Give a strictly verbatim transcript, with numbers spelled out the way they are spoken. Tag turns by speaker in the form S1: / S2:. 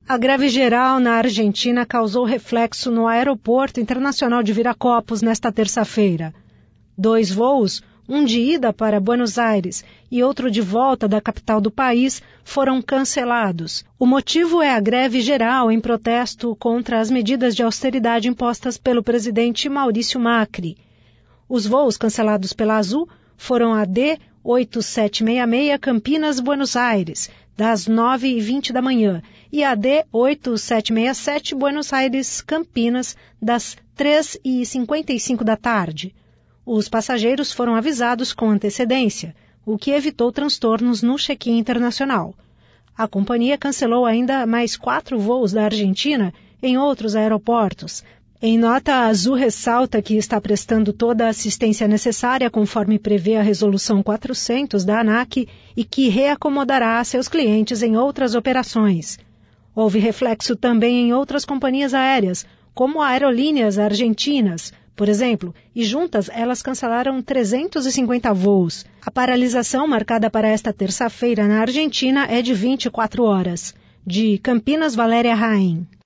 S1: A greve geral na Argentina causou reflexo no Aeroporto Internacional de Viracopos nesta terça-feira. Dois voos, um de ida para Buenos Aires e outro de volta da capital do país, foram cancelados. O motivo é a greve geral em protesto contra as medidas de austeridade impostas pelo presidente Maurício Macri. Os voos cancelados pela Azul foram a D oito sete seis seis Campinas-Buenos Aires, das nove e vinte da manhã, e a D oito sete seis sete Buenos Aires-Campinas, das três e cinquenta e cinco da tarde. Os passageiros foram avisados com antecedência, o que evitou transtornos no check-in internacional. A companhia cancelou ainda mais quatro voos da Argentina em outros aeroportos. Em nota, a Azul ressalta que está prestando toda a assistência necessária conforme prevê a Resolução quatrocentos da ANAC e que reacomodará seus clientes em outras operações. Houve reflexo também em outras companhias aéreas, como aerolíneas argentinas, por exemplo, e juntas elas cancelaram trezentos e cinquenta voos. A paralisação marcada para esta terça-feira na Argentina é de vinte e quatro horas. De Campinas, Valéria Raim.